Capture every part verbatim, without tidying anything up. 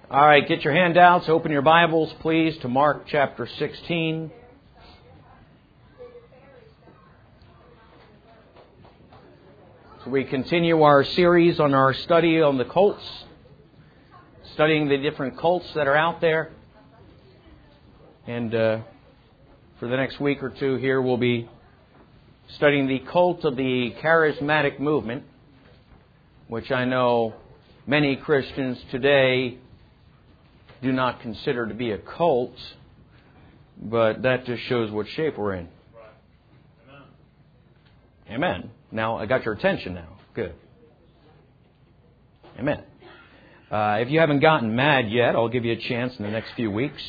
All right, get your handouts. Open your Bibles, please, to Mark chapter sixteen. So we continue our series on our study on the cults, studying the different cults that are out there. And uh, for the next week or two here, we'll be studying the cult of the charismatic movement, which I know many Christians today do not consider to be a cult, but that just shows what shape we're in. Right. Amen. Amen. Now, I got your attention now. Good. Amen. Uh, if you haven't gotten mad yet, I'll give you a chance in the next few weeks.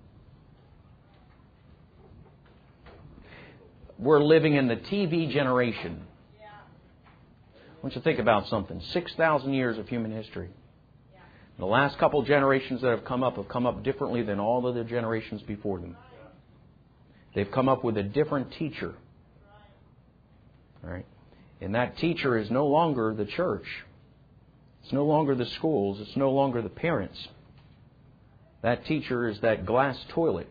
We're living in the T V generation. I want you to think about something. six thousand years of human history. The last couple of generations that have come up have come up differently than all of the generations before them. They've come up with a different teacher. All right? And that teacher is no longer the church. It's no longer the schools. It's no longer the parents. That teacher is that glass toilet.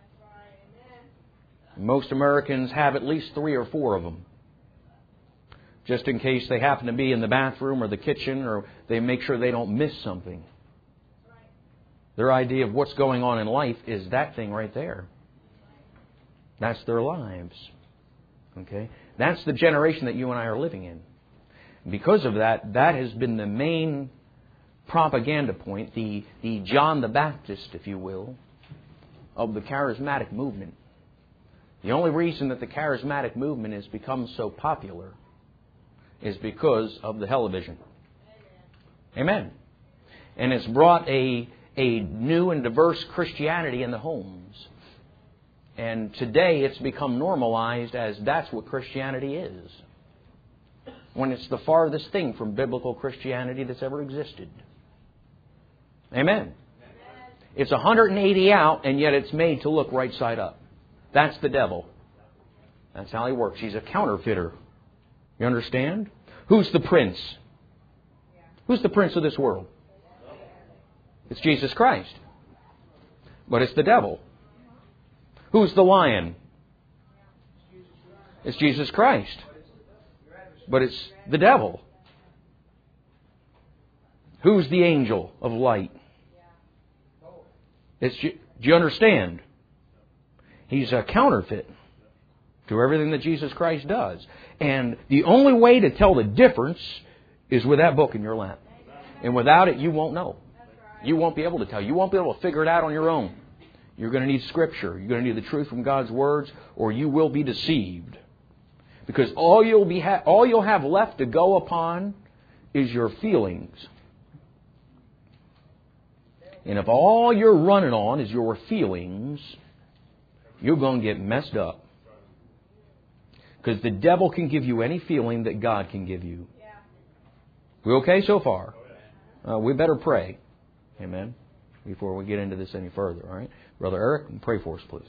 Most Americans have at least three or four of them, just in case they happen to be in the bathroom or the kitchen, or they make sure they don't miss something. Their idea of what's going on in life is that thing right there. That's their lives. Okay? That's the generation that you and I are living in. Because of that, that has been the main propaganda point, the, the John the Baptist, if you will, of the charismatic movement. The only reason that the charismatic movement has become so popular is because of the television. Amen. And it's brought a, a new and diverse Christianity in the homes. And today it's become normalized as that's what Christianity is, when it's the farthest thing from biblical Christianity that's ever existed. Amen. It's one hundred eighty out, and yet it's made to look right side up. That's the devil. That's how he works. He's a counterfeiter. You understand? Who's the prince? Who's the prince of this world? It's Jesus Christ. But it's the devil. Who's the lion? It's Jesus Christ. But it's the devil. Who's the angel of light? It's, do you understand? He's a counterfeit to everything that Jesus Christ does. And the only way to tell the difference is with that book in your lap. And without it, you won't know. You won't be able to tell. You won't be able to figure it out on your own. You're going to need Scripture. You're going to need the truth from God's words, or you will be deceived. Because all you'll be ha- all you'll have left to go upon is your feelings. And if all you're running on is your feelings, you're going to get messed up. Because the devil can give you any feeling that God can give you. We okay so far? Uh, we better pray. Amen. Before we get into this any further. All right. Brother Eric, pray for us, please.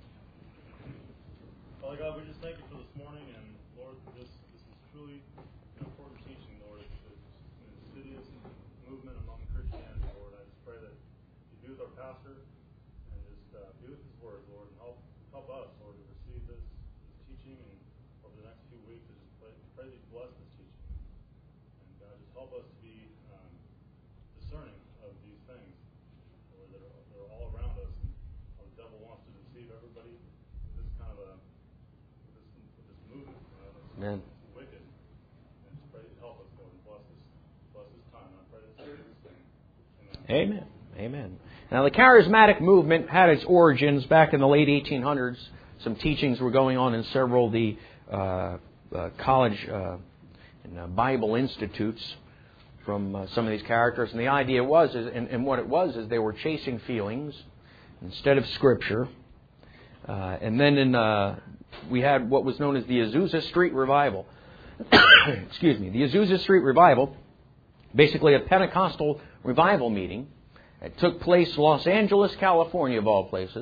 Father God, we just thank you for this morning. And Lord, this, this is truly an important teaching, Lord. It's, it's an insidious movement among Christianity, Lord. I just pray that you be with our pastor and just uh, be with his word, Lord, and help help us, Lord, to receive this, this teaching. And over the next few weeks, I just pray, pray that you bless this teaching. And God, just help us to be um, discerning of these things, Lord, that are, that are all around us. And how the devil wants to deceive everybody with this kind of a with this, with this movement, you know, that's, Amen. that's wicked. And just pray that you help us, Lord, and bless this, bless this time. And I pray this in this thing. Amen. Amen. Amen. Now, the charismatic movement had its origins back in the late eighteen hundreds. Some teachings were going on in several of the uh, uh, college uh, and uh, Bible institutes from uh, some of these characters. And the idea was, is, and, and what it was, is they were chasing feelings instead of Scripture. Uh, and then in, uh, we had what was known as the Azusa Street Revival. Excuse me. The Azusa Street Revival, basically a Pentecostal revival meeting. It took place in Los Angeles, California, of all places,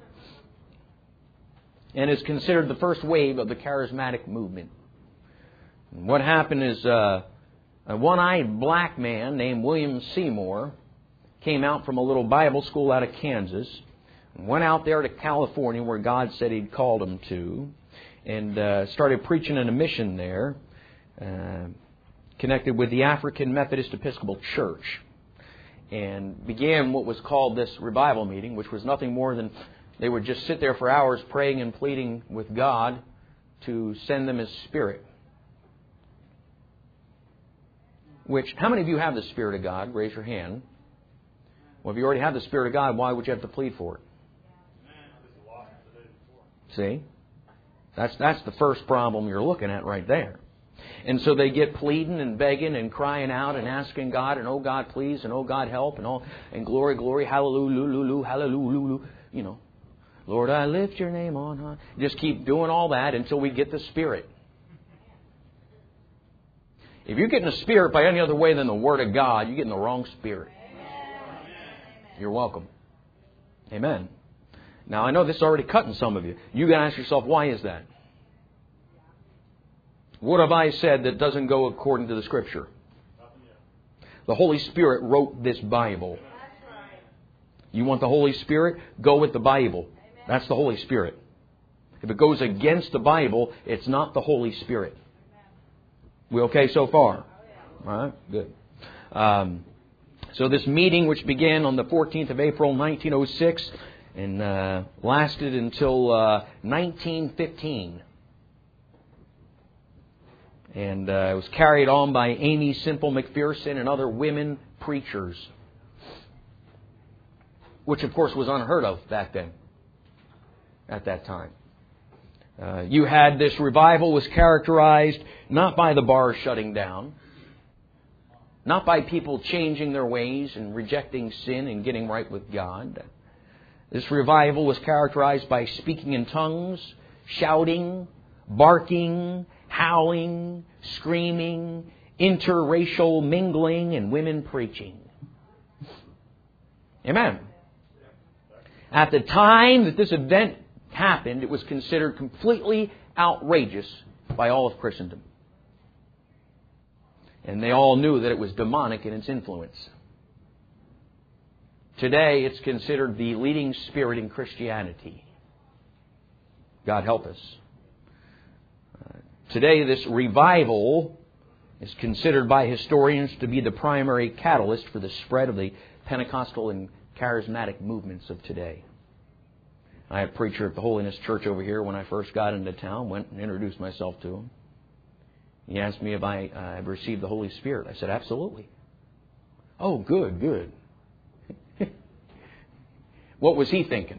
and is considered the first wave of the charismatic movement. And what happened is uh, a one-eyed black man named William Seymour came out from a little Bible school out of Kansas and went out there to California where God said He'd called him to, and uh, started preaching in a mission there, uh, connected with the African Methodist Episcopal Church, and began what was called this revival meeting, which was nothing more than they would just sit there for hours praying and pleading with God to send them His Spirit. Which, how many of you have the Spirit of God? Raise your hand. Well, if you already have the Spirit of God, why would you have to plead for it? See? That's that's the first problem you're looking at right there. And so they get pleading and begging and crying out and asking God, and oh God, please, and oh God, help, and all, and glory, glory, hallelujah, hallelujah, you know. Lord, I lift your name on high. Just keep doing all that until we get the Spirit. If you're getting the Spirit by any other way than the Word of God, you're getting the wrong Spirit. You're welcome. Amen. Now, I know this is already cutting some of you. You got to ask yourself, why is that? What have I said that doesn't go according to the Scripture? The Holy Spirit wrote this Bible. You want the Holy Spirit? Go with the Bible. That's the Holy Spirit. If it goes against the Bible, it's not the Holy Spirit. We okay so far? All right, good. Um, so this meeting, which began on the fourteenth of April, nineteen oh six, and uh, lasted until uh, nineteen fifteen. And uh, it was carried on by Amy Simple McPherson and other women preachers, which of course was unheard of back then, at that time. Uh, you had this revival was characterized not by the bars shutting down, not by people changing their ways and rejecting sin and getting right with God. This revival was characterized by speaking in tongues, shouting, barking, howling, screaming, interracial mingling, and women preaching. Amen. At the time that this event happened, it was considered completely outrageous by all of Christendom. And they all knew that it was demonic in its influence. Today, it's considered the leading spirit in Christianity. God help us. Uh, today, this revival is considered by historians to be the primary catalyst for the spread of the Pentecostal and charismatic movements of today. I had a preacher at the Holiness Church over here when I first got into town, went and introduced myself to him. He asked me if I uh, had received the Holy Spirit. I said, absolutely. Oh, good, good. What was he thinking?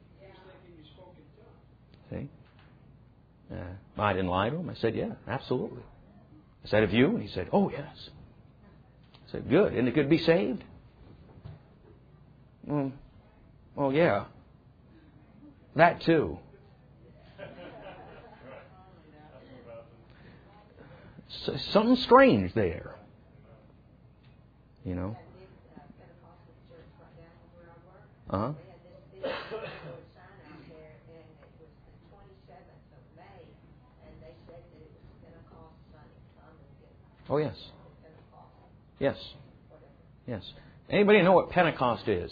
See? Uh, I didn't lie to him. I said, yeah, absolutely. I said, have you? And he said, oh, yes. I said, good. Isn't it good to be saved? Mm. Oh, yeah. That too. So, something strange there. You know? Uh-huh. Oh, yes. Yes. Yes. Anybody know what Pentecost is?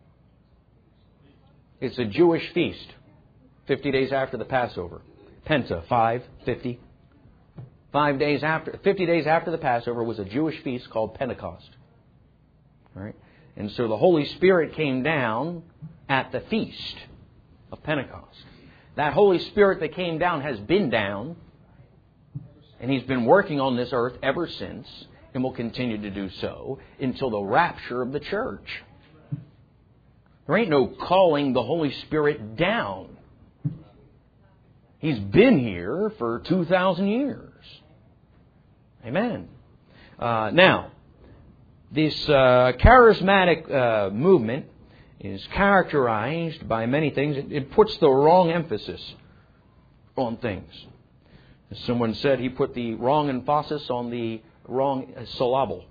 It's a Jewish feast. Fifty days after the Passover. Penta, five, fifty. Five days after, fifty days after the Passover was a Jewish feast called Pentecost. All right? And so the Holy Spirit came down at the feast of Pentecost. That Holy Spirit that came down has been down, and He's been working on this earth ever since, and will continue to do so until the rapture of the church. There ain't no calling the Holy Spirit down. He's been here for two thousand years. Amen. Uh, now, this uh, charismatic uh, movement is characterized by many things. It, it puts the wrong emphasis on things. As someone said, he put the wrong emphasis on the wrong syllable.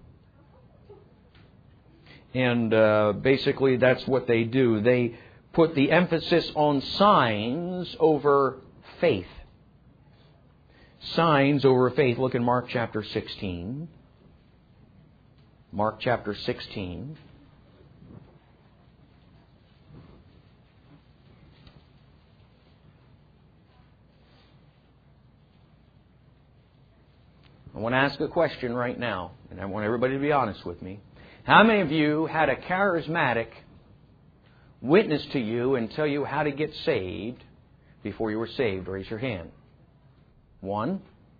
And uh, basically that's what they do. They put the emphasis on signs over faith. Signs over faith. Look in Mark chapter sixteen. Mark chapter sixteen. I want to ask a question right now, and I want everybody to be honest with me. How many of you had a charismatic witness to you and tell you how to get saved before you were saved? Raise your hand. One.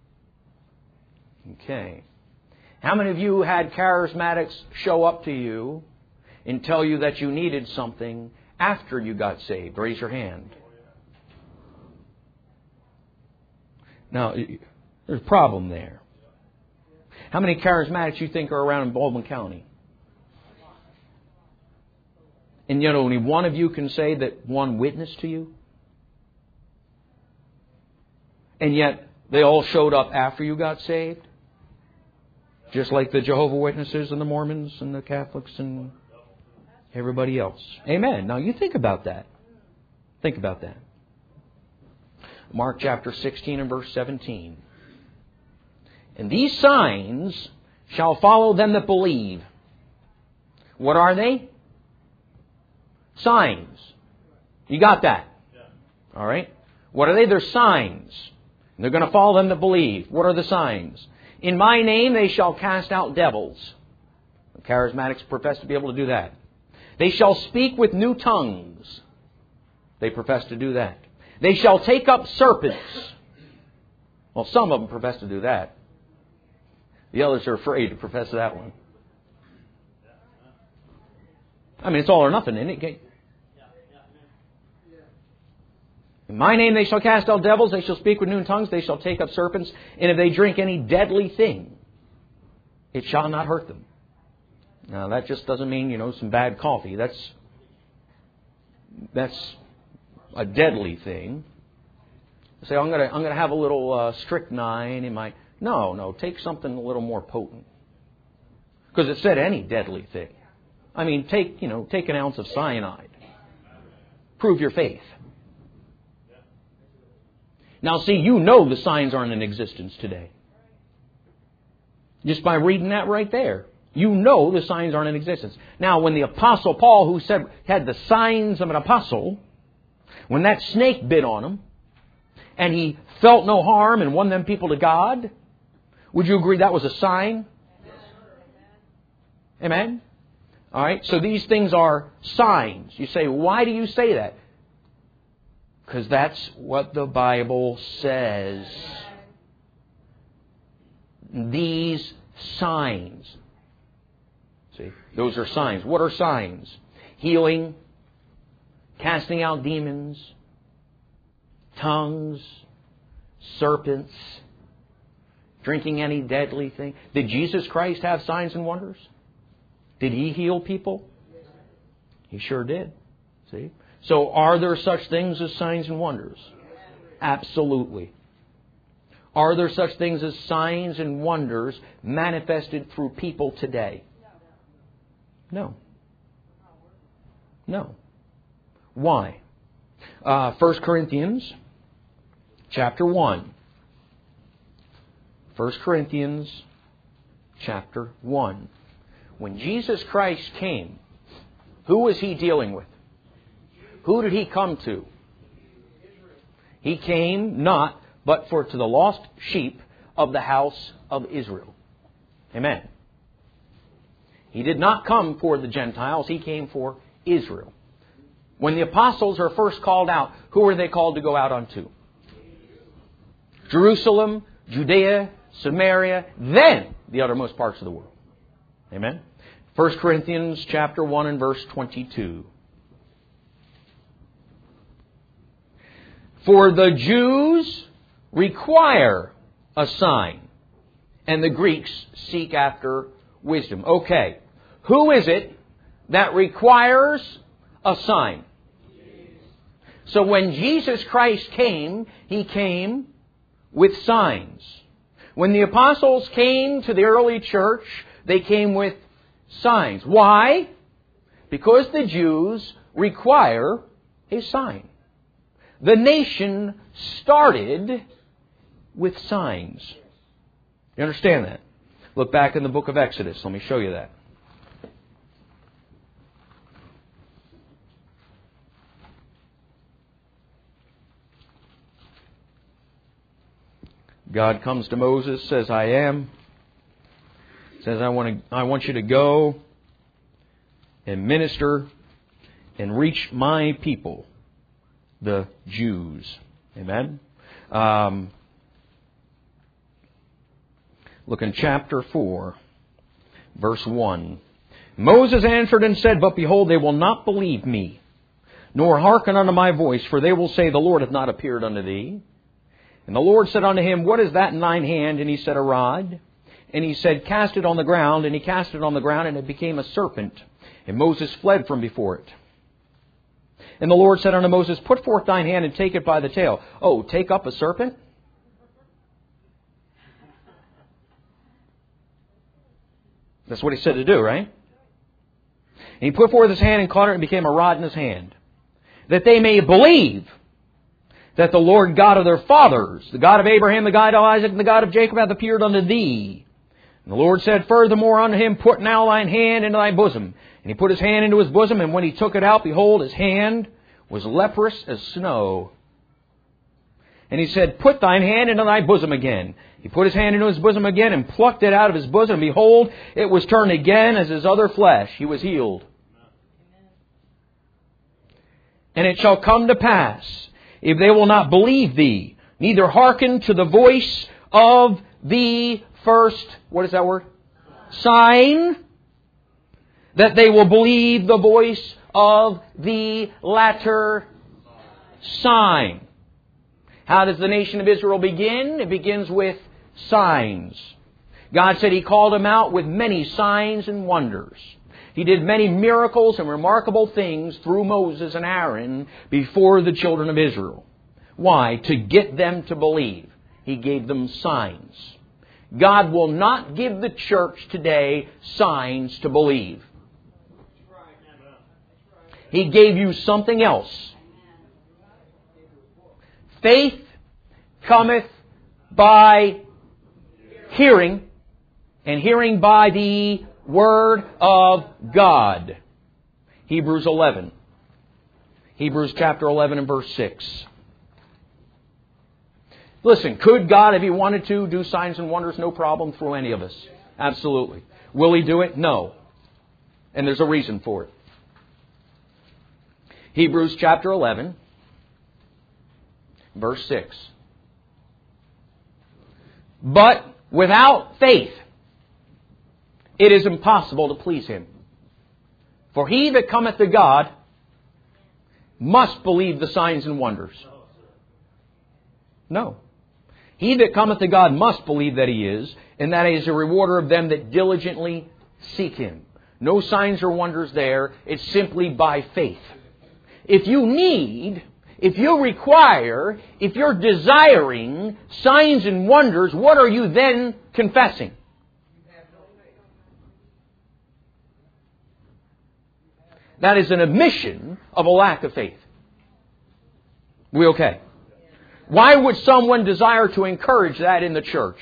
Okay. How many of you had charismatics show up to you and tell you that you needed something after you got saved? Raise your hand. Now, there's a problem there. How many charismatics you think are around in Baldwin County? And yet only one of you can say that one witnessed to you? And yet they all showed up after you got saved? Just like the Jehovah's Witnesses and the Mormons and the Catholics and everybody else. Amen. Now you think about that. Think about that. Mark chapter sixteen and verse seventeen. And these signs shall follow them that believe. What are they? Signs. You got that? All right. What are they? They're signs. They're going to follow them that believe. What are the signs? In my name they shall cast out devils. The charismatics profess to be able to do that. They shall speak with new tongues. They profess to do that. They shall take up serpents. Well, some of them profess to do that. The others are afraid to profess that one. I mean, it's all or nothing, isn't it? In my name they shall cast out devils, they shall speak with new tongues, they shall take up serpents, and if they drink any deadly thing, it shall not hurt them. Now, that just doesn't mean, you know, some bad coffee. That's that's a deadly thing. You say, I'm going to I'm going to have a little uh, strychnine in my... No, no, take something a little more potent. Because it said any deadly thing. I mean, take, you know, take an ounce of cyanide. Prove your faith. Now, see, you know the signs aren't in existence today. Just by reading that right there. You know the signs aren't in existence. Now, when the Apostle Paul, who said had the signs of an apostle, when that snake bit on him, and he felt no harm and won them people to God, would you agree that was a sign? Amen? All right, so these things are signs. You say, why do you say that? Because that's what the Bible says. These signs. See, those are signs. What are signs? Healing, casting out demons, tongues, serpents, drinking any deadly thing. Did Jesus Christ have signs and wonders? Did He heal people? He sure did. See? So are there such things as signs and wonders? Absolutely. Are there such things as signs and wonders manifested through people today? No. No. Why? Uh, First Corinthians chapter one. First Corinthians chapter one. When Jesus Christ came, who was He dealing with? Who did He come to? He came not but for to the lost sheep of the house of Israel. Amen. He did not come for the Gentiles. He came for Israel. When the apostles are first called out, who are they called to go out unto? Jerusalem, Judea, Samaria, then the uttermost parts of the world. Amen. First Corinthians chapter one and verse twenty-two. For the Jews require a sign, and the Greeks seek after wisdom. Okay, who is it that requires a sign? So when Jesus Christ came, He came with signs. When the apostles came to the early church, they came with signs. Why? Because the Jews require a sign. The nation started with signs. You understand that? Look back in the book of Exodus. Let me show you that. God comes to Moses, says, I am. Says, I want to, I want you to go and minister and reach my people, the Jews. Amen? Um, look in chapter four, verse one. Moses answered and said, But behold, they will not believe me, nor hearken unto my voice, for they will say, The Lord hath not appeared unto thee. And the Lord said unto him, What is that in thine hand? And he said, A rod. And he said, Cast it on the ground. And he cast it on the ground, and it became a serpent. And Moses fled from before it. And the Lord said unto Moses, Put forth thine hand and take it by the tail. Oh, take up a serpent? That's what he said to do, right? And he put forth his hand and caught it, and became a rod in his hand. That they may believe that the Lord God of their fathers, the God of Abraham, the God of Isaac, and the God of Jacob hath appeared unto thee. And the Lord said furthermore unto him, Put now thine hand into thy bosom. And he put his hand into his bosom, and when he took it out, behold, his hand was leprous as snow. And he said, Put thine hand into thy bosom again. He put his hand into his bosom again, and plucked it out of his bosom. And behold, it was turned again as his other flesh. He was healed. And it shall come to pass, if they will not believe thee, neither hearken to the voice of the first, what is that word? Sign, that they will believe the voice of the latter sign. How does the nation of Israel begin? It begins with signs. God said He called them out with many signs and wonders. He did many miracles and remarkable things through Moses and Aaron before the children of Israel. Why? To get them to believe. He gave them signs. God will not give the church today signs to believe. He gave you something else. Faith cometh by hearing, and hearing by the Word of God. Hebrews eleven. Hebrews chapter eleven and verse six. Listen, could God, if He wanted to, do signs and wonders no problem through any of us? Absolutely. Will He do it? No. And there's a reason for it. Hebrews chapter eleven, verse six. But without faith, it is impossible to please Him. For he that cometh to God must believe the signs and wonders. No. He that cometh to God must believe that He is, and that He is a rewarder of them that diligently seek Him. No signs or wonders there. It's simply by faith. If you need, if you require, if you're desiring signs and wonders, what are you then confessing? That is an admission of a lack of faith. We okay? Why would someone desire to encourage that in the church?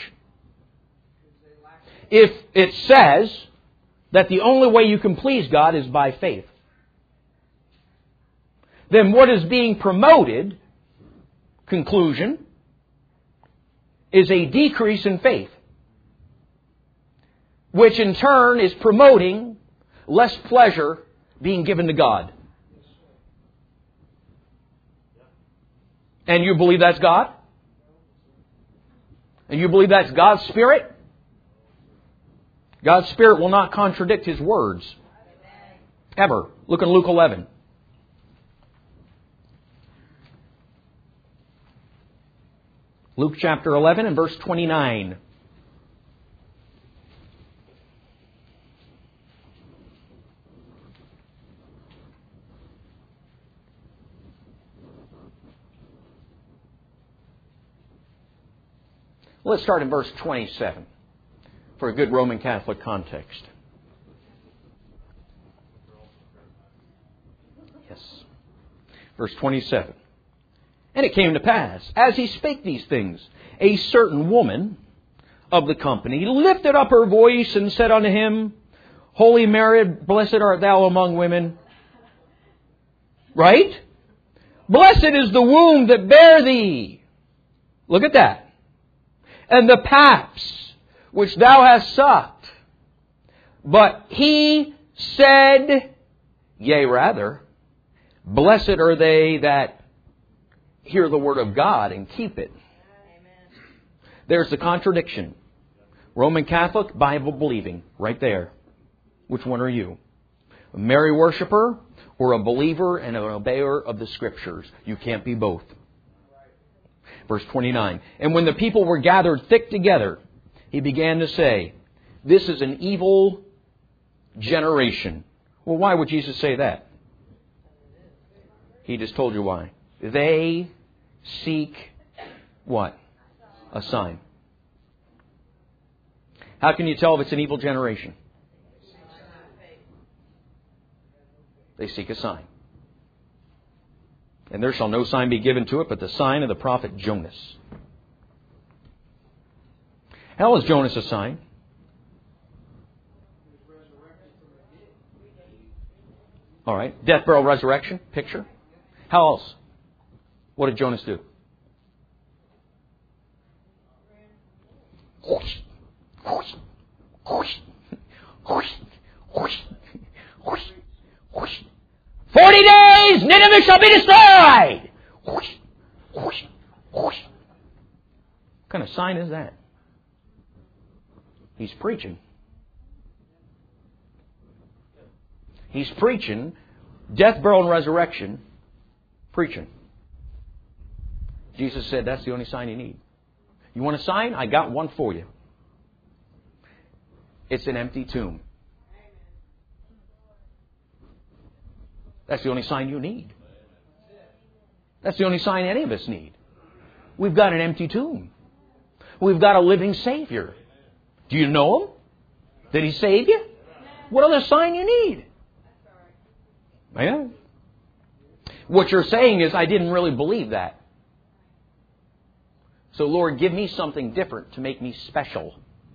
If it says that the only way you can please God is by faith, then what is being promoted, conclusion, is a decrease in faith, which in turn is promoting less pleasure being given to God. And you believe that's God? And you believe that's God's Spirit? God's Spirit will not contradict His words. Ever. Look in Luke eleven. Luke chapter eleven and verse twenty-nine. Let's start in verse twenty-seven for a good Roman Catholic context. Yes. Verse twenty-seven. And it came to pass, as he spake these things, a certain woman of the company lifted up her voice and said unto him, Holy Mary, blessed art thou among women. Right? Blessed is the womb that bare thee. Look at that. and the paps which thou hast sucked. But he said, yea, rather, blessed are they that hear the word of God and keep it. Amen. There's the contradiction. Roman Catholic, Bible believing, right there. Which one are you? A Mary worshiper or a believer and an obeyer of the Scriptures? You can't be both. Verse twenty-nine. And when the people were gathered thick together, he began to say, this is an evil generation. Well, why would Jesus say that? He just told you why. They seek what? A sign. How can you tell if it's an evil generation? They seek a sign. And there shall no sign be given to it but the sign of the prophet Jonas. How is Jonas a sign? All right. Death, burial, resurrection. Picture. How else? What did Jonas do? Forty days, Nineveh shall be destroyed. What kind of sign is that? He's preaching. He's preaching death, burial, and resurrection. Preaching. Jesus said that's the only sign you need. You want a sign? I got one for you. It's an empty tomb. That's the only sign you need. That's the only sign any of us need. We've got an empty tomb. We've got a living Savior. Do you know Him? Did He save you? What other sign you need? Yeah. What you're saying is, I didn't really believe that. So, Lord, give me something different to make me special.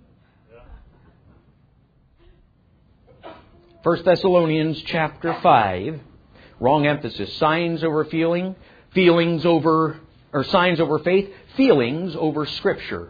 First Thessalonians chapter five. Wrong emphasis. Signs over feeling. Feelings over, or signs over faith. Feelings over Scripture.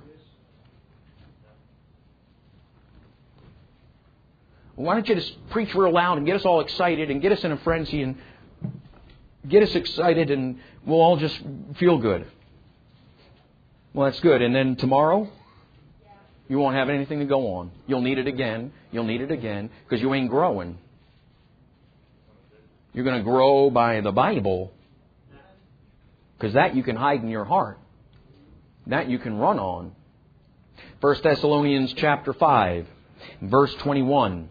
Why don't you just preach real loud and get us all excited and get us in a frenzy and get us excited and we'll all just feel good. Well, that's good. And then tomorrow, you won't have anything to go on. You'll need it again. You'll need it again because you ain't growing. You're going to grow by the Bible because that you can hide in your heart. That you can run on. First Thessalonians chapter five, verse twenty-one.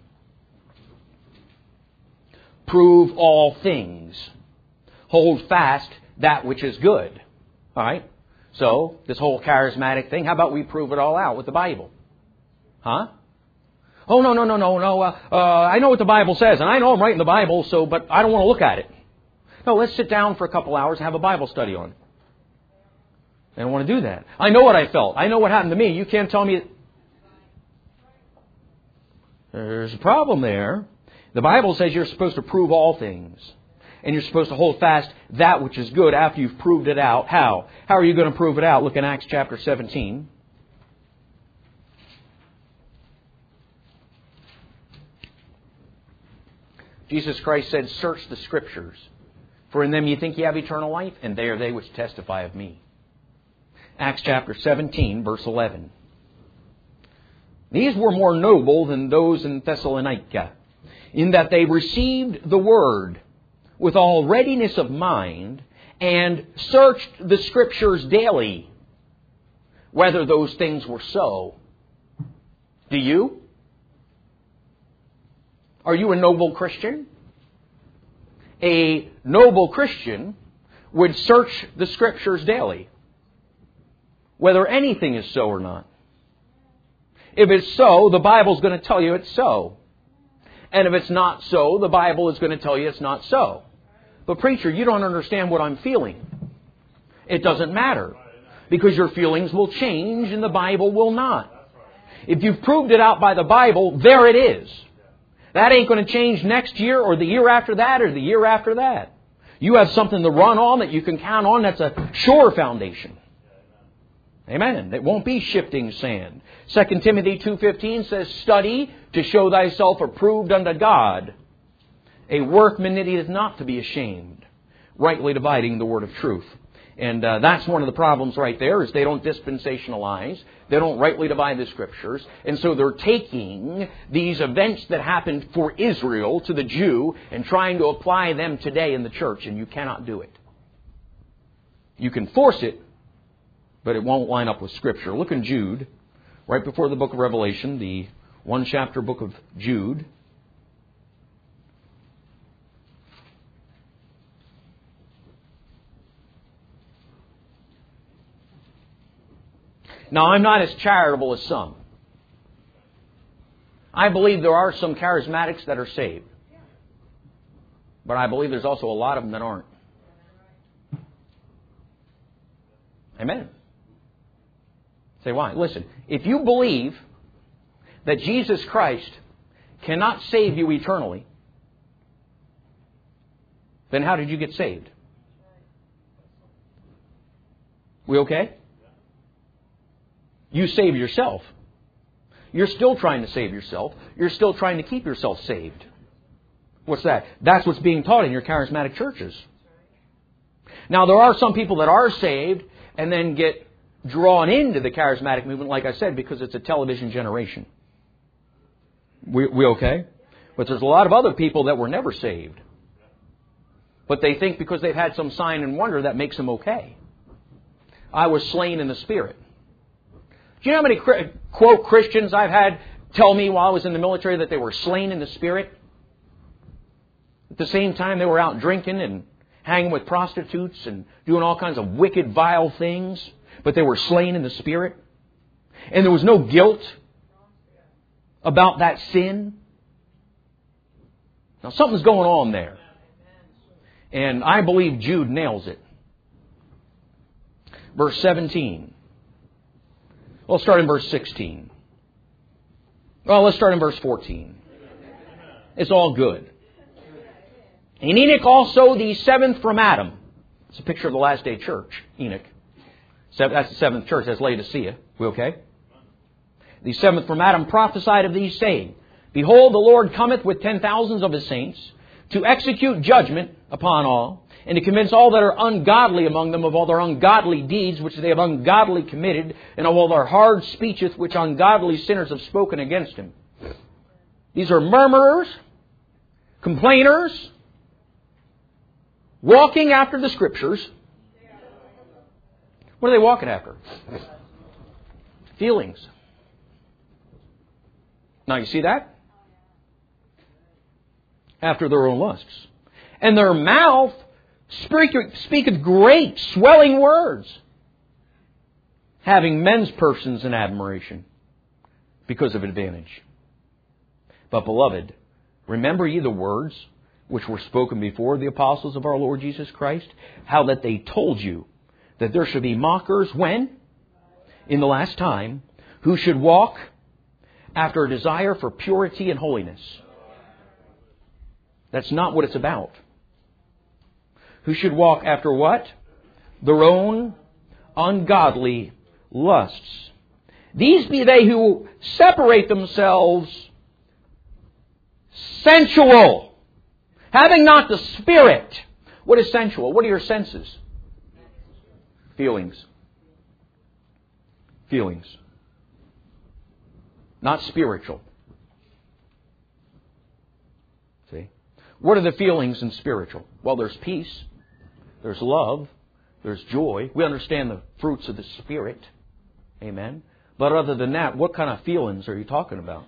Prove all things. Hold fast that which is good. All right? So, this whole charismatic thing, how about we prove it all out with the Bible? Huh? Oh, no, no, no, no, no. Uh, uh, I know what the Bible says, and I know I'm right in the Bible, so, but I don't want to look at it. No, let's sit down for a couple hours and have a Bible study on it. I don't want to do that. I know what I felt. I know what happened to me. You can't tell me... There's a problem there. The Bible says you're supposed to prove all things. And you're supposed to hold fast that which is good after you've proved it out. How? How are you going to prove it out? Look in Acts chapter seventeen. Jesus Christ said, search the Scriptures, for in them you think you have eternal life, and they are they which testify of me. Acts chapter seventeen, verse eleven. These were more noble than those in Thessalonica, in that they received the word with all readiness of mind, and searched the Scriptures daily, whether those things were so. Do you? Are you a noble Christian? A noble Christian would search the Scriptures daily, whether anything is so or not. If it's so, the Bible's going to tell you it's so. And if it's not so, the Bible is going to tell you it's not so. But preacher, you don't understand what I'm feeling. It doesn't matter. Because your feelings will change and the Bible will not. If you've proved it out by the Bible, there it is. That ain't going to change next year or the year after that or the year after that. You have something to run on that you can count on that's a sure foundation. Amen. It won't be shifting sand. Second Timothy two fifteen says, study to show thyself approved unto God, a workman that is not to be ashamed, rightly dividing the word of truth. And uh, that's one of the problems right there, is they don't dispensationalize. They don't rightly divide the Scriptures. And so they're taking these events that happened for Israel to the Jew and trying to apply them today in the church. And you cannot do it. You can force it, but it won't line up with Scripture. Look in Jude, right before the book of Revelation, the one chapter book of Jude. Now, I'm not as charitable as some. I believe there are some charismatics that are saved. But I believe there's also a lot of them that aren't. Amen. Say why? Listen, if you believe that Jesus Christ cannot save you eternally, then how did you get saved? We okay? You save yourself. You're still trying to save yourself. You're still trying to keep yourself saved. What's that? That's what's being taught in your charismatic churches. Now, there are some people that are saved and then get drawn into the charismatic movement, like I said, because it's a television generation. We, we okay? But there's a lot of other people that were never saved. But they think because they've had some sign and wonder, that makes them okay. I was slain in the Spirit. Do you know how many, quote, Christians I've had tell me while I was in the military that they were slain in the Spirit? At the same time, they were out drinking and hanging with prostitutes and doing all kinds of wicked, vile things. But they were slain in the Spirit. And there was no guilt about that sin. Now, something's going on there. And I believe Jude nails it. Verse seventeen. We'll start in verse sixteen. Well, let's start in verse fourteen. It's all good. And Enoch also, the seventh from Adam. It's a picture of the last day church, Enoch. That's the seventh church. That's Laodicea. We okay? The seventh from Adam prophesied of these, saying, behold, the Lord cometh with ten thousands of His saints to execute judgment upon all, and to convince all that are ungodly among them of all their ungodly deeds which they have ungodly committed, and of all their hard speeches which ungodly sinners have spoken against Him. These are murmurers, complainers, walking after the Scriptures. What are they walking after? Feelings. Now you see that? After their own lusts. And their mouth speaketh great, swelling words, having men's persons in admiration, because of advantage. But, beloved, remember ye the words which were spoken before the apostles of our Lord Jesus Christ, how that they told you that there should be mockers when? In the last time, who should walk after a desire for purity and holiness. That's not what it's about. Who should walk after what? Their own ungodly lusts. These be they who separate themselves sensual, having not the Spirit. What is sensual? What are your senses? Feelings. Feelings. Not spiritual. See? What are the feelings in spiritual? Well, there's peace. There's love. There's joy. We understand the fruits of the Spirit. Amen. But other than that, what kind of feelings are you talking about?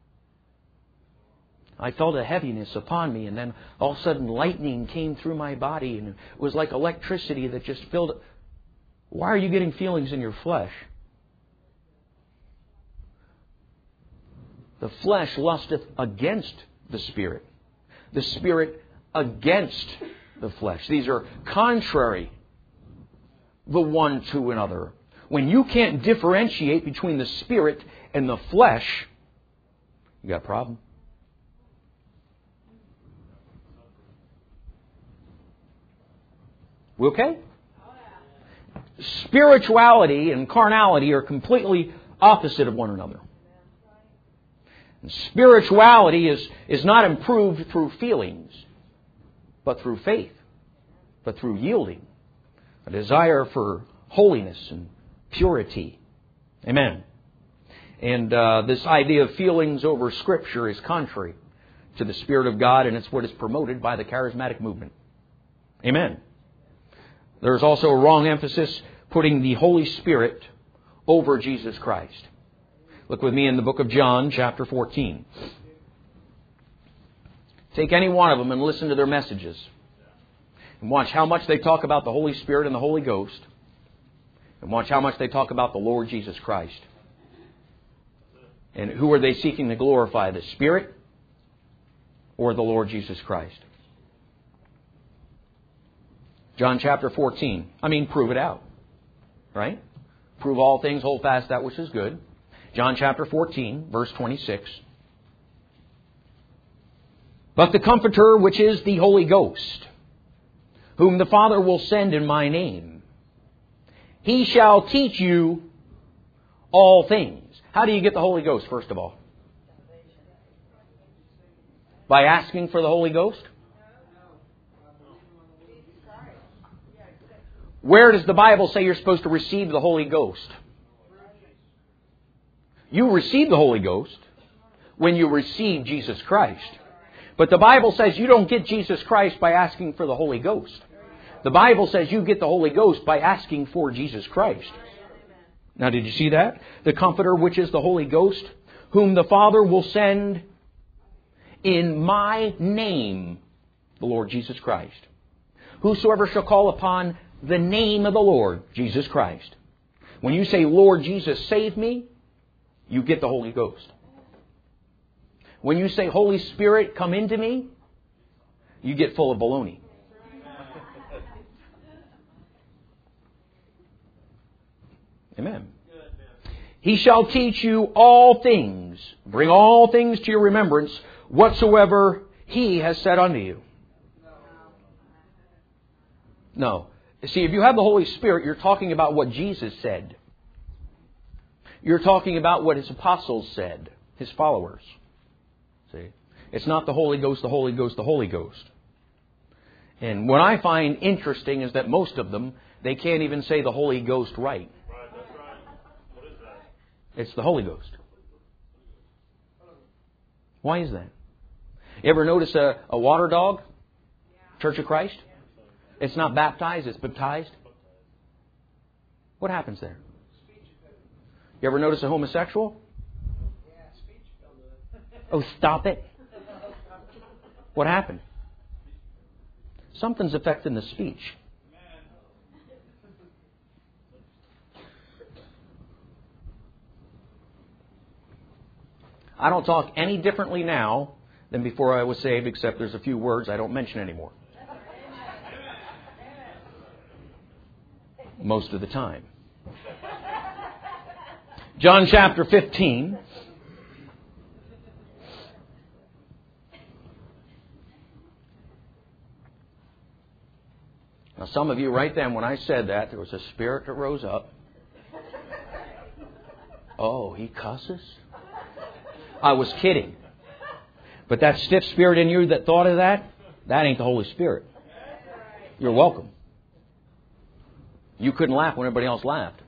I felt a heaviness upon me, and then all of a sudden lightning came through my body, and it was like electricity that just filled it. Why are you getting feelings in your flesh? The flesh lusteth against the Spirit. The Spirit against the flesh. These are contrary the one to another. When you can't differentiate between the Spirit and the flesh, you got a problem. We okay? spirituality and carnality are completely opposite of one another. And spirituality is, is not improved through feelings, but through faith, but through yielding, a desire for holiness and purity. Amen. And uh, this idea of feelings over Scripture is contrary to the Spirit of God, and it's what is promoted by the charismatic movement. Amen. There's also a wrong emphasis putting the Holy Spirit over Jesus Christ. Look with me in the book of John, chapter fourteen. Take any one of them and listen to their messages. And watch how much they talk about the Holy Spirit and the Holy Ghost. And watch how much they talk about the Lord Jesus Christ. And who are they seeking to glorify? The Spirit or the Lord Jesus Christ? John chapter fourteen. I mean, prove it out. Right? Prove all things, hold fast that which is good. John chapter fourteen, verse twenty-six. But the Comforter, which is the Holy Ghost, whom the Father will send in my name, He shall teach you all things. How do you get the Holy Ghost, first of all? By asking for the Holy Ghost? Where does the Bible say you're supposed to receive the Holy Ghost? You receive the Holy Ghost when you receive Jesus Christ. But the Bible says you don't get Jesus Christ by asking for the Holy Ghost. The Bible says you get the Holy Ghost by asking for Jesus Christ. Now, did you see that? The Comforter, which is the Holy Ghost, whom the Father will send in my name, the Lord Jesus Christ. Whosoever shall call upon the name of the Lord Jesus Christ. When you say, Lord Jesus, save me, you get the Holy Ghost. When you say, Holy Spirit, come into me, you get full of baloney. Amen. He shall teach you all things, bring all things to your remembrance, whatsoever He has said unto you. No. See, if you have the Holy Spirit, you're talking about what Jesus said. You're talking about what His apostles said, His followers. See? It's not the Holy Ghost, the Holy Ghost, the Holy Ghost. And what I find interesting is that most of them, they can't even say the Holy Ghost right. Right, that's right. What is that? It's the Holy Ghost. Why is that? You ever notice a, a water dog? Church of Christ? It's not baptized, it's baptized. What happens there? You ever notice a homosexual? Oh, stop it. What happened? Something's affecting the speech. I don't talk any differently now than before I was saved, except there's a few words I don't mention anymore. Most of the time. John chapter fifteen. Now some of you right then, when I said that, there was a spirit that rose up. Oh, he cusses? I was kidding. But that stiff spirit in you that thought of that, that ain't the Holy Spirit. You're welcome. You couldn't laugh when everybody else laughed.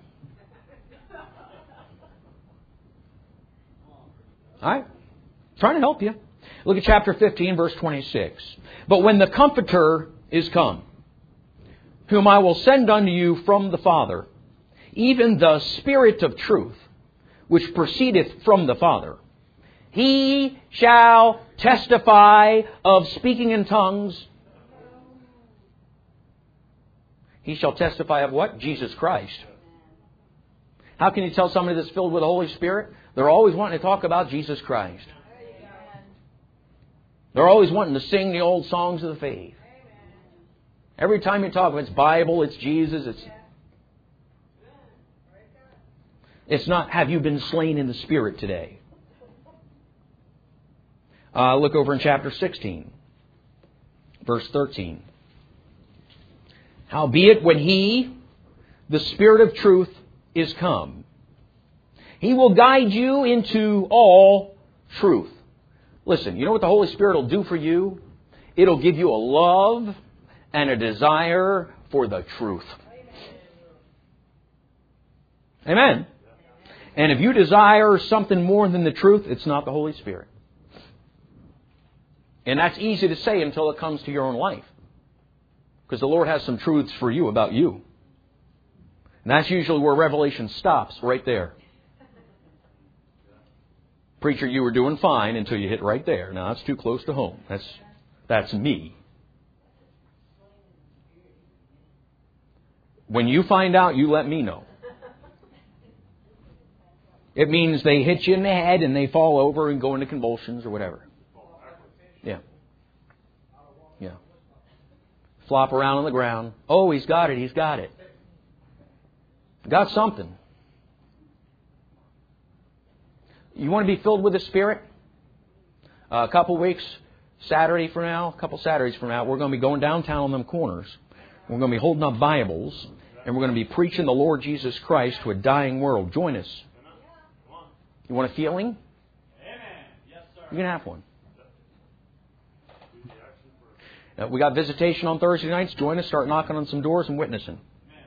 All right? Trying to help you. Look at chapter fifteen, verse twenty-six. But when the Comforter is come, whom I will send unto you from the Father, even the Spirit of truth, which proceedeth from the Father, He shall testify of speaking in tongues. He shall testify of what? Jesus Christ. How can you tell somebody that's filled with the Holy Spirit? They're always wanting to talk about Jesus Christ. They're always wanting to sing the old songs of the faith. Every time you talk, it's Bible, it's Jesus, it's... It's not, have you been slain in the Spirit today? Uh, look over in chapter sixteen, verse thirteen. Howbeit when He, the Spirit of truth is come. He will guide you into all truth. Listen, you know what the Holy Spirit will do for you? It'll give you a love and a desire for the truth. Amen. And if you desire something more than the truth, it's not the Holy Spirit. And that's easy to say until it comes to your own life. Because the Lord has some truths for you about you. And that's usually where revelation stops, right there. Preacher, you were doing fine until you hit right there. Now, that's too close to home. That's that's me. When you find out, you let me know. It means they hit you in the head and they fall over and go into convulsions or whatever. Yeah. Yeah. Flop around on the ground. Oh, he's got it. He's got it. Got something. You want to be filled with the Spirit? Uh, a couple weeks, Saturday from now, a couple Saturdays from now, we're going to be going downtown on them corners. We're going to be holding up Bibles, and we're going to be preaching the Lord Jesus Christ to a dying world. Join us. You want a feeling? You can have one. Uh, we got visitation on Thursday nights. Join us. Start knocking on some doors and witnessing.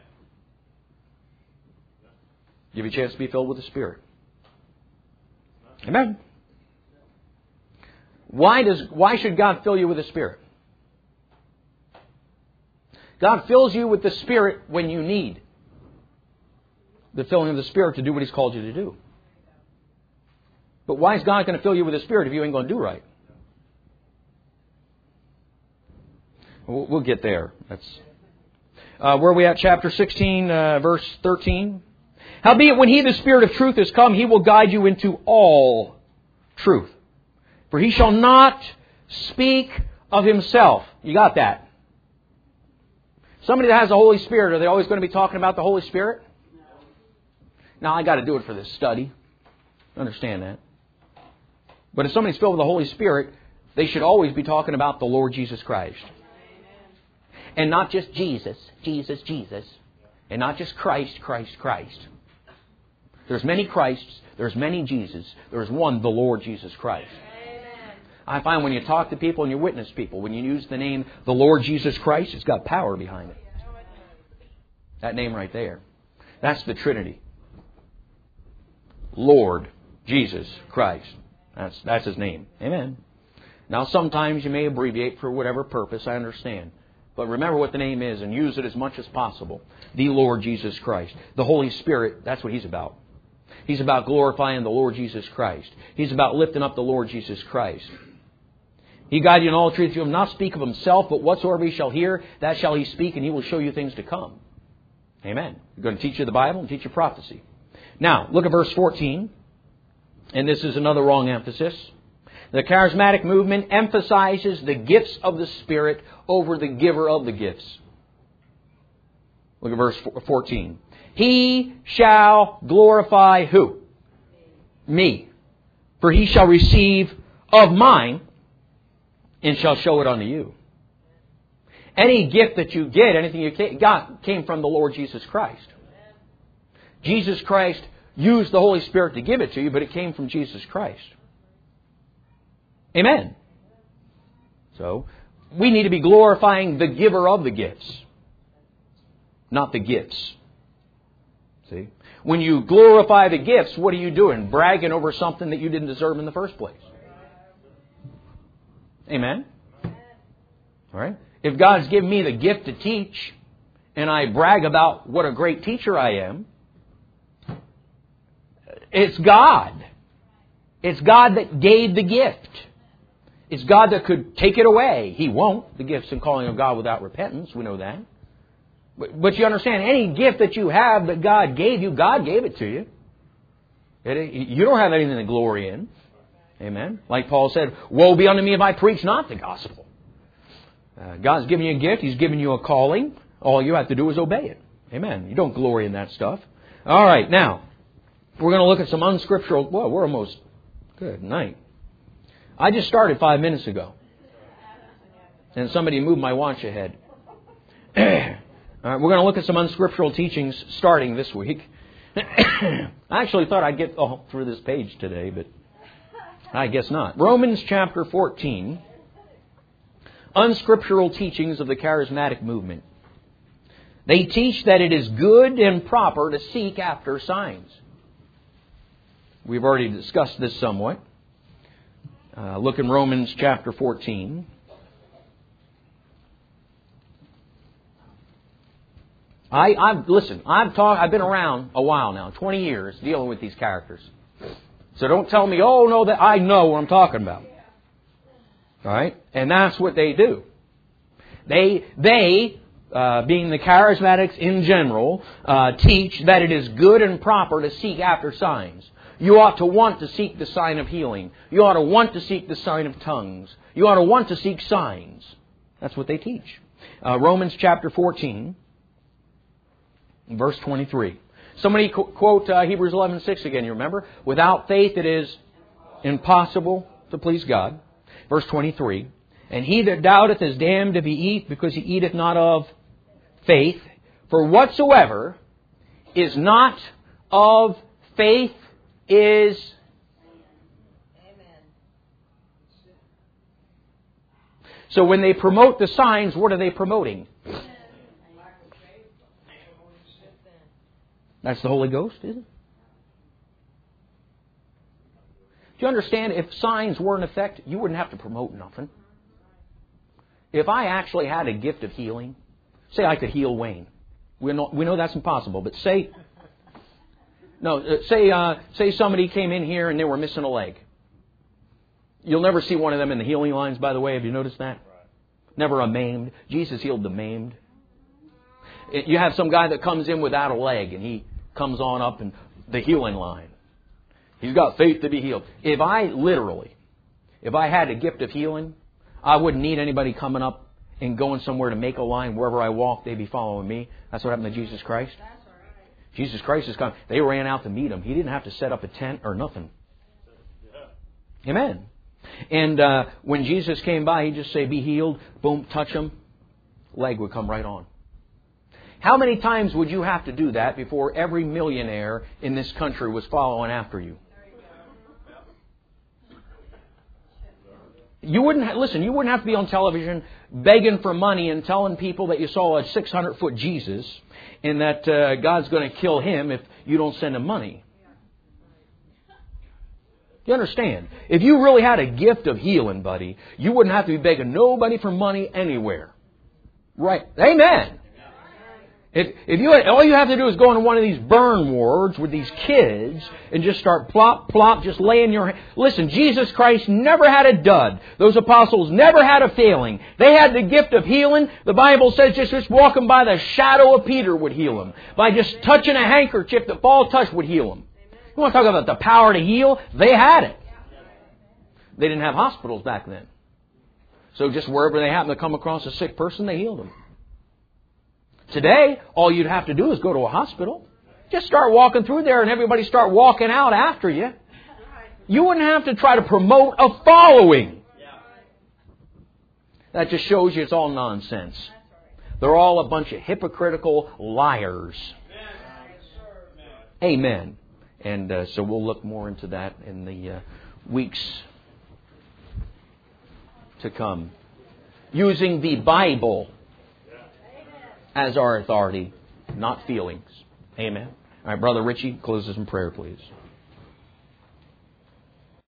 Give you a chance to be filled with the Spirit. Amen. Why does why should God fill you with the Spirit? God fills you with the Spirit when you need the filling of the Spirit to do what He's called you to do. But why is God going to fill you with the Spirit if you ain't going to do right? We'll, we'll get there. That's uh, where are we at? Chapter sixteen, uh, verse thirteen. Howbeit, when He, the Spirit of truth, is come, He will guide you into all truth. For He shall not speak of Himself. You got that? Somebody that has the Holy Spirit, are they always going to be talking about the Holy Spirit? Now, I got to do it for this study. Understand that. But if somebody's filled with the Holy Spirit, they should always be talking about the Lord Jesus Christ. And not just Jesus, Jesus, Jesus. And not just Christ, Christ, Christ. There's many Christs. There's many Jesus. There's one, the Lord Jesus Christ. Amen. I find when you talk to people and you witness people, when you use the name the Lord Jesus Christ, it's got power behind it. That name right there. That's the Trinity. Lord Jesus Christ. That's, that's His name. Amen. Now, sometimes you may abbreviate for whatever purpose. I understand. But remember what the name is and use it as much as possible. The Lord Jesus Christ. The Holy Spirit, that's what He's about. He's about glorifying the Lord Jesus Christ. He's about lifting up the Lord Jesus Christ. He guide you in all truth. He will not speak of Himself, but whatsoever He shall hear, that shall He speak, and He will show you things to come. Amen. He's going to teach you the Bible and teach you prophecy. Now, look at verse fourteen. And this is another wrong emphasis. The charismatic movement emphasizes the gifts of the Spirit over the giver of the gifts. Look at verse fourteen. He shall glorify who? Me. For He shall receive of mine and shall show it unto you. Any gift that you get, anything you got, came from the Lord Jesus Christ. Jesus Christ used the Holy Spirit to give it to you, but it came from Jesus Christ. Amen. So, we need to be glorifying the giver of the gifts, not the gifts. See? When you glorify the gifts, what are you doing? Bragging over something that you didn't deserve in the first place. Amen? All right? If God's given me the gift to teach, and I brag about what a great teacher I am, it's God. It's God that gave the gift. It's God that could take it away. He won't. The gifts and calling of God without repentance. We know that. But, but you understand, any gift that you have that God gave you, God gave it to you. It, you don't have anything to glory in. Amen. Like Paul said, woe be unto me if I preach not the gospel. Uh, God's given you a gift. He's given you a calling. All you have to do is obey it. Amen. You don't glory in that stuff. All right. Now, we're going to look at some unscriptural... Well, we're almost... Good night. I just started five minutes ago. And somebody moved my watch ahead. All right, we're going to look at some unscriptural teachings starting this week. I actually thought I'd get all through this page today, but I guess not. Romans chapter fourteen. Unscriptural teachings of the charismatic movement. They teach that it is good and proper to seek after signs. We've already discussed this somewhat. Uh, look in Romans chapter fourteen. I, I've listen. I've talked. I've been around a while now, twenty years, dealing with these characters. So don't tell me, oh no, that I know what I'm talking about. All right, and that's what they do. They they, uh, being the charismatics in general, uh, teach that it is good and proper to seek after signs. You ought to want to seek the sign of healing. You ought to want to seek the sign of tongues. You ought to want to seek signs. That's what they teach. Uh, Romans chapter fourteen. Verse twenty-three. Somebody quote uh, Hebrews eleven six again, you remember? Without faith it is impossible to please God. Verse twenty-three. And he that doubteth is damned if he eat, because he eateth not of faith. For whatsoever is not of faith is... Amen. So when they promote the signs, what are they promoting? That's the Holy Ghost, is it? Do you understand? If signs were in effect, you wouldn't have to promote nothing. If I actually had a gift of healing, say I could heal Wayne. We know, we know that's impossible, but say, no, uh, say, uh, say somebody came in here and they were missing a leg. You'll never see one of them in the healing lines, by the way. Have you noticed that? Never a maimed. Jesus healed the maimed. You have some guy that comes in without a leg and he comes on up in the healing line. He's got faith to be healed. If I literally, if I had a gift of healing, I wouldn't need anybody coming up and going somewhere to make a line. Wherever I walk, they'd be following me. That's what happened to Jesus Christ. Jesus Christ is coming. They ran out to meet Him. He didn't have to set up a tent or nothing. Amen. And uh, when Jesus came by, He'd just say, be healed. Boom, touch Him. Leg would come right on. How many times would you have to do that before every millionaire in this country was following after you? You wouldn't ha- listen. You wouldn't have to be on television begging for money and telling people that you saw a six hundred foot Jesus and that uh, God's going to kill him if you don't send him money. You understand? If you really had a gift of healing, buddy, you wouldn't have to be begging nobody for money anywhere. Right? Amen. If, if you all you have to do is go into one of these burn wards with these kids and just start plop, plop, just laying your... Listen, Jesus Christ never had a dud. Those apostles never had a failing. They had the gift of healing. The Bible says just, just walking by the shadow of Peter would heal him. By just touching a handkerchief that Paul touched would heal him. You want to talk about the power to heal? They had it. They didn't have hospitals back then. So just wherever they happened to come across a sick person, they healed them. Today, all you'd have to do is go to a hospital. Just start walking through there and everybody start walking out after you. You wouldn't have to try to promote a following. That just shows you it's all nonsense. They're all a bunch of hypocritical liars. Amen. And uh, so we'll look more into that in the uh, weeks to come. Using the Bible as our authority, not feelings. Amen. All right, Brother Richie, close us in prayer, please.